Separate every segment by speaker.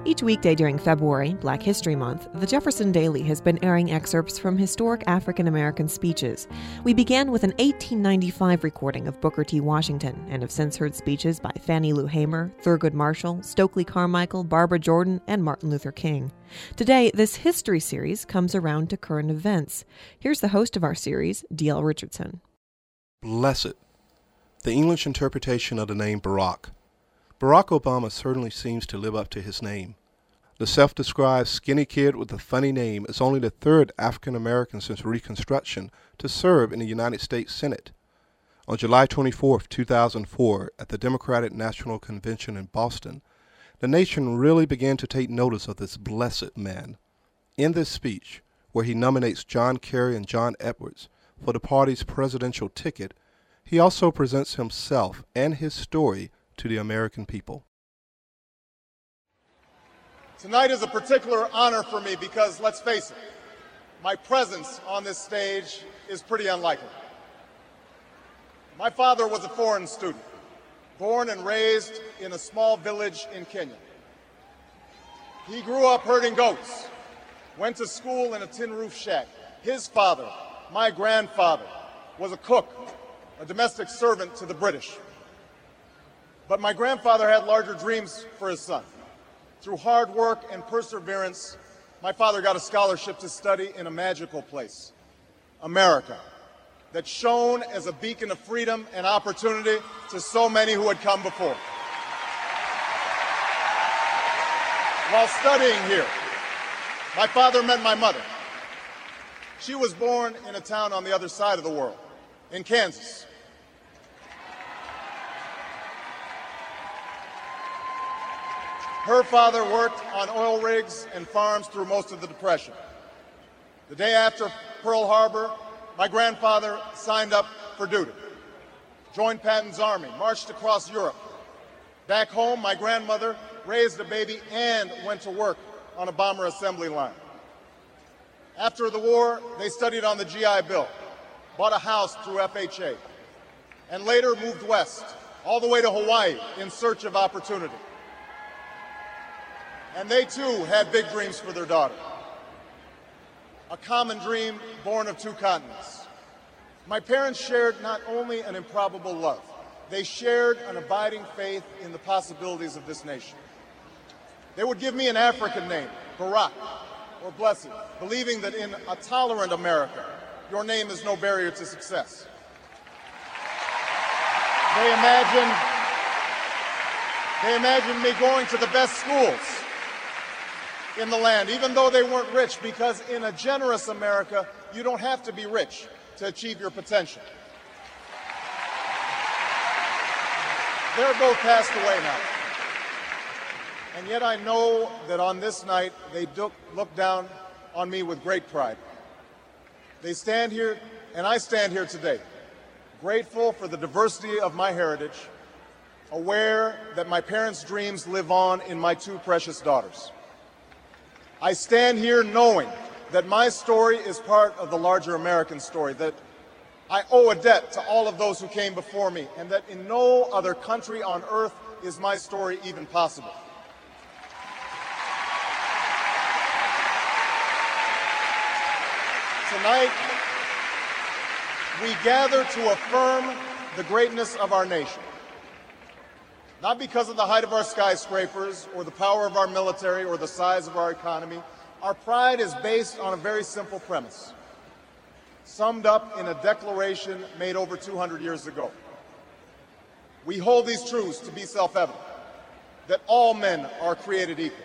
Speaker 1: Each weekday during February, Black History Month, the Jefferson Daily has been airing excerpts from historic African American speeches. We began with an 1895 recording of Booker T. Washington and have since heard speeches by Fannie Lou Hamer, Thurgood Marshall, Stokely Carmichael, Barbara Jordan, and Martin Luther King. Today, this history series comes around to current events. Here's the host of our series, D.L. Richardson.
Speaker 2: Blessed. The English interpretation of the name Barack. Barack Obama certainly seems to live up to his name. The self-described skinny kid with a funny name is only the third African American since Reconstruction to serve in the United States Senate. On July 24, 2004, at the Democratic National Convention in Boston, the nation really began to take notice of this blessed man. In this speech, where he nominates John Kerry and John Edwards for the party's presidential ticket, he also presents himself and his story to the American people.
Speaker 3: Tonight is a particular honor for me because, let's face it, my presence on this stage is pretty unlikely. My father was a foreign student, born and raised in a small village in Kenya. He grew up herding goats, went to school in a tin roof shack. His father, my grandfather, was a cook, a domestic servant to the British. But my grandfather had larger dreams for his son. Through hard work and perseverance, my father got a scholarship to study in a magical place, America, that shone as a beacon of freedom and opportunity to so many who had come before. While studying here, my father met my mother. She was born in a town on the other side of the world, in Kansas. Her father worked on oil rigs and farms through most of the Depression. The day after Pearl Harbor, my grandfather signed up for duty, joined Patton's army, marched across Europe. Back home, my grandmother raised a baby and went to work on a bomber assembly line. After the war, they studied on the GI Bill, bought a house through FHA, and later moved west, all the way to Hawaii in search of opportunity. And they too had big dreams for their daughter. A common dream born of two continents. My parents shared not only an improbable love, they shared an abiding faith in the possibilities of this nation. They would give me an African name, Barack, or Blessed, believing that in a tolerant America, your name is no barrier to success. They imagined me going to the best schools in the land, even though they weren't rich, because in a generous America, you don't have to be rich to achieve your potential. They're both passed away now. And yet I know that on this night, they look down on me with great pride. They stand here, and I stand here today, grateful for the diversity of my heritage, aware that my parents' dreams live on in my two precious daughters. I stand here knowing that my story is part of the larger American story, that I owe a debt to all of those who came before me, and that in no other country on earth is my story even possible. Tonight, we gather to affirm the greatness of our nation. Not because of the height of our skyscrapers, or the power of our military, or the size of our economy. Our pride is based on a very simple premise, summed up in a declaration made over 200 years ago. We hold these truths to be self-evident, that all men are created equal,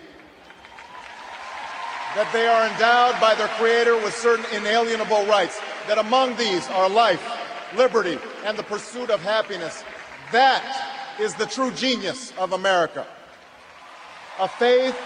Speaker 3: that they are endowed by their Creator with certain inalienable rights, that among these are life, liberty, and the pursuit of happiness. That is the true genius of America. A faith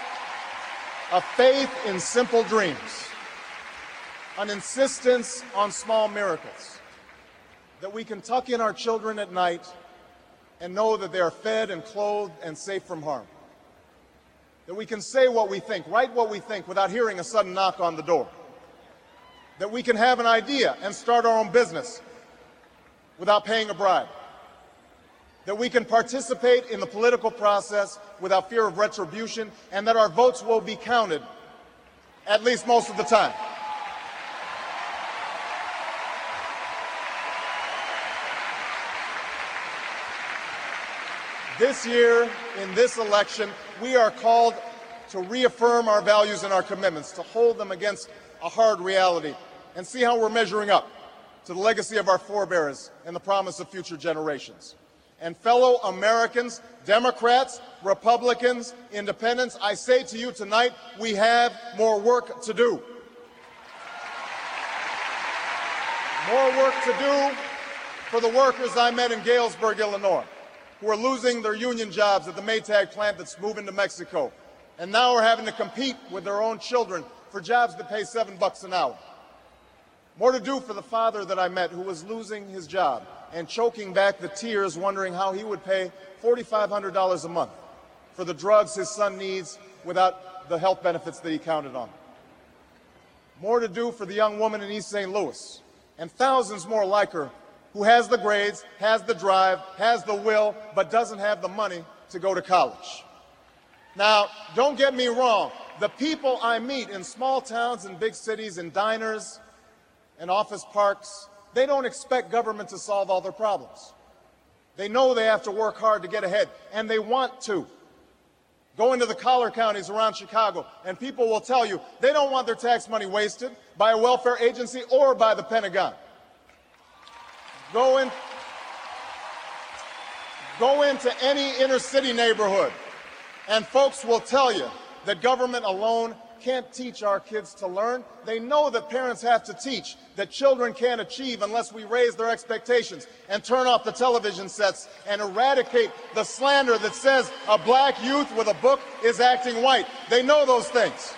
Speaker 3: in simple dreams, an insistence on small miracles, that we can tuck in our children at night and know that they are fed and clothed and safe from harm, that we can say what we think, write what we think without hearing a sudden knock on the door, that we can have an idea and start our own business without paying a bribe, that we can participate in the political process without fear of retribution, and that our votes will be counted, at least most of the time. This year, in this election, we are called to reaffirm our values and our commitments, to hold them against a hard reality, and see how we're measuring up to the legacy of our forebears and the promise of future generations. And fellow Americans, Democrats, Republicans, Independents, I say to you tonight, we have more work to do. More work to do for the workers I met in Galesburg, Illinois, who are losing their union jobs at the Maytag plant that's moving to Mexico, and now are having to compete with their own children for jobs that pay $7 an hour. More to do for the father that I met who was losing his job and choking back the tears, wondering how he would pay $4,500 a month for the drugs his son needs without the health benefits that he counted on. More to do for the young woman in East St. Louis, and thousands more like her, who has the grades, has the drive, has the will, but doesn't have the money to go to college. Now, don't get me wrong. The people I meet in small towns and big cities, in diners and office parks, they don't expect government to solve all their problems. They know they have to work hard to get ahead, and they want to. Go into the collar counties around Chicago, and people will tell you they don't want their tax money wasted by a welfare agency or by the Pentagon. Go into any inner city neighborhood, and folks will tell you that government alone can't teach our kids to learn. They know that parents have to teach, that children can't achieve unless we raise their expectations and turn off the television sets and eradicate the slander that says a black youth with a book is acting white. They know those things.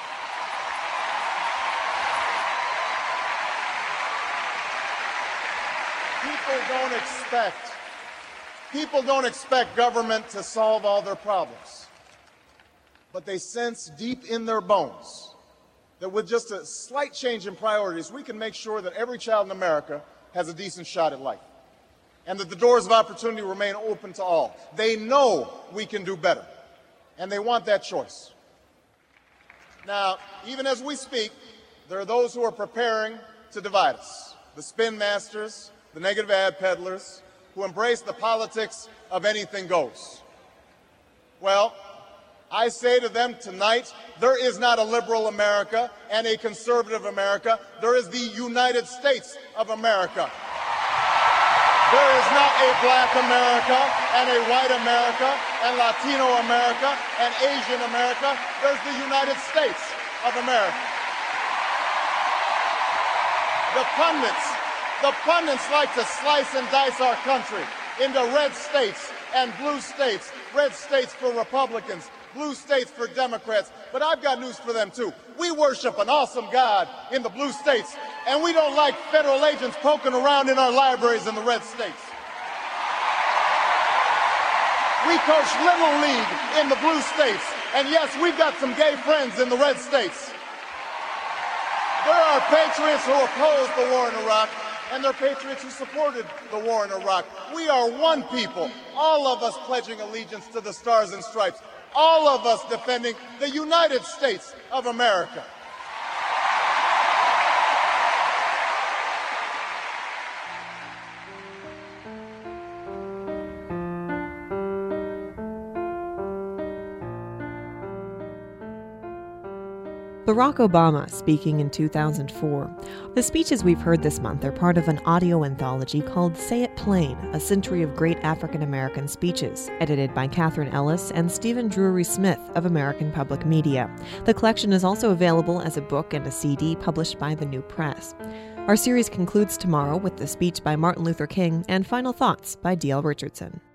Speaker 3: People don't expect government to solve all their problems. But they sense deep in their bones that with just a slight change in priorities, we can make sure that every child in America has a decent shot at life, and that the doors of opportunity remain open to all. They know we can do better, and they want that choice. Now, even as we speak, there are those who are preparing to divide us, the spin masters, the negative ad peddlers, who embrace the politics of anything goes. Well, I say to them tonight, there is not a liberal America and a conservative America. There is the United States of America. There is not a black America and a white America and Latino America and Asian America. There's the United States of America. The pundits like to slice and dice our country into red states and blue states, red states for Republicans, blue states for Democrats, but I've got news for them too. We worship an awesome God in the blue states, and we don't like federal agents poking around in our libraries in the red states. We coach Little League in the blue states, and yes, we've got some gay friends in the red states. There are patriots who opposed the war in Iraq, and there are patriots who supported the war in Iraq. We are one people, all of us pledging allegiance to the Stars and Stripes, all of us defending the United States of America.
Speaker 1: Barack Obama speaking in 2004. The speeches we've heard this month are part of an audio anthology called Say It Plain, A Century of Great African American Speeches, edited by Catherine Ellis and Stephen Drury Smith of American Public Media. The collection is also available as a book and a CD published by The New Press. Our series concludes tomorrow with the speech by Martin Luther King and final thoughts by D.L. Richardson.